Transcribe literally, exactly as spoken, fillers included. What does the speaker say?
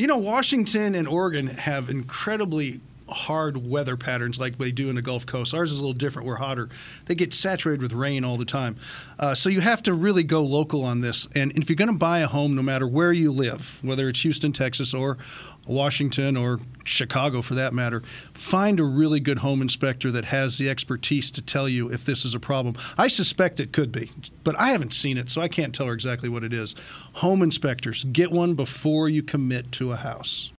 You know, Washington and Oregon have incredibly hard weather patterns like they do in the Gulf Coast. Ours is a little different. We're hotter. They get saturated with rain all the time. Uh, so you have to really go local on this. And if you're going to buy a home, no matter where you live, whether it's Houston, Texas, or Washington, or Chicago for that matter, find a really good home inspector that has the expertise to tell you if this is a problem. I suspect it could be, but I haven't seen it, so I can't tell her exactly what it is. Home inspectors, get one before you commit to a house.